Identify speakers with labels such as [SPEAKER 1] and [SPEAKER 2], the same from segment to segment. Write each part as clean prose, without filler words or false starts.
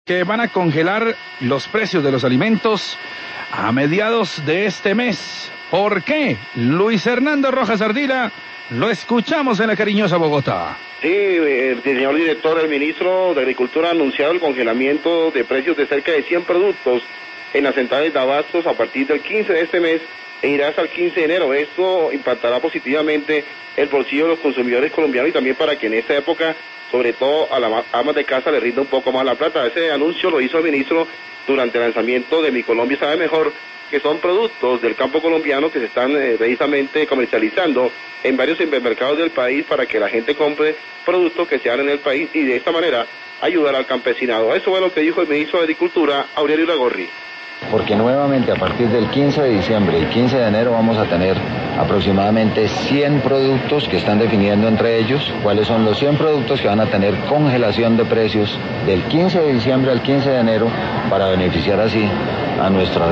[SPEAKER 1] que van a congelar los precios de los alimentos a mediados de este mes. ¿Por qué? Luis Hernando Rojas Ardila, lo escuchamos en la cariñosa Bogotá.
[SPEAKER 2] Sí, el señor director, el ministro de Agricultura ha anunciado el congelamiento de precios de cerca de 100 productos en las centrales de abastos a partir del 15 de este mes e irá hasta el 15 de enero. Esto impactará positivamente el bolsillo de los consumidores colombianos y también para que en esta época, sobre todo a las amas de casa, le rinda un poco más la plata. Ese anuncio lo hizo el ministro durante el lanzamiento de Mi Colombia Sabe Mejor, que son productos del campo colombiano que se están precisamente comercializando en varios supermercados del país para que la gente compre productos que se dan en el país y de esta manera ayudar al campesinado. Eso fue lo que dijo el ministro de Agricultura, Aurelio Iragorri.
[SPEAKER 3] Porque nuevamente a partir del 15 de diciembre y 15 de enero vamos a tener aproximadamente 100 productos que están definiendo entre ellos cuáles son los 100 productos que van a tener congelación de precios del 15 de diciembre al 15 de enero para beneficiar así a nuestros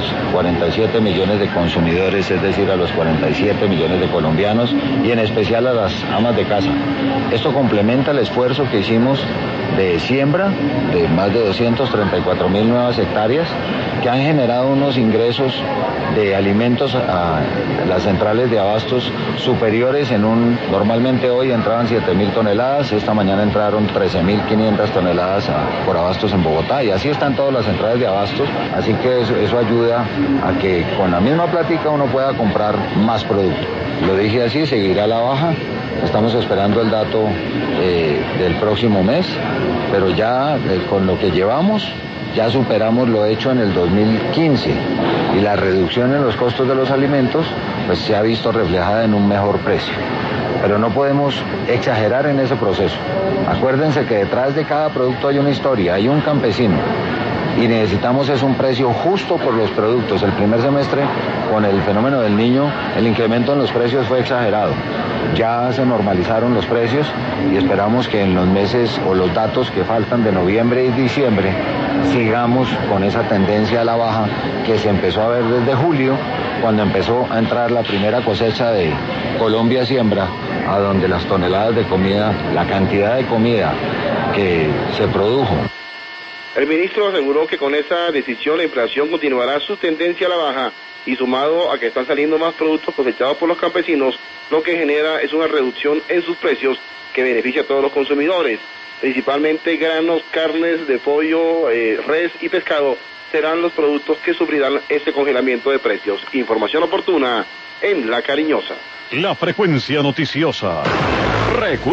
[SPEAKER 3] 47 millones de consumidores, es decir, a los 47 millones de colombianos y en especial a las amas de casa. Esto complementa el esfuerzo que hicimos de siembra de más de 234.000 nuevas hectáreas que han generado unos ingresos de alimentos a las centrales de abastos superiores normalmente hoy entraban 7.000 toneladas, esta mañana entraron 13.500 toneladas por abastos en Bogotá y así están todas las centrales de abastos, así que eso ayuda a que con la misma plática uno pueda comprar más producto. Lo dije así, seguirá a la baja, estamos esperando el dato del próximo mes, pero ya con lo que llevamos ya superamos lo hecho en el 2015 y la reducción en los costos de los alimentos pues se ha visto reflejada en un mejor precio. Pero no podemos exagerar en ese proceso. Acuérdense que detrás de cada producto hay una historia, hay un campesino. Y necesitamos un precio justo por los productos. El primer semestre, con el fenómeno del Niño, el incremento en los precios fue exagerado. Ya se normalizaron los precios y esperamos que en los meses o los datos que faltan de noviembre y diciembre sigamos con esa tendencia a la baja que se empezó a ver desde julio, cuando empezó a entrar la primera cosecha de Colombia Siembra, a donde las toneladas de comida, la cantidad de comida que se produjo.
[SPEAKER 2] El ministro aseguró que con esa decisión la inflación continuará su tendencia a la baja y sumado a que están saliendo más productos cosechados por los campesinos, lo que genera es una reducción en sus precios que beneficia a todos los consumidores. Principalmente granos, carnes de pollo, res y pescado serán los productos que sufrirán este congelamiento de precios. Información oportuna en La Cariñosa.
[SPEAKER 4] La frecuencia noticiosa.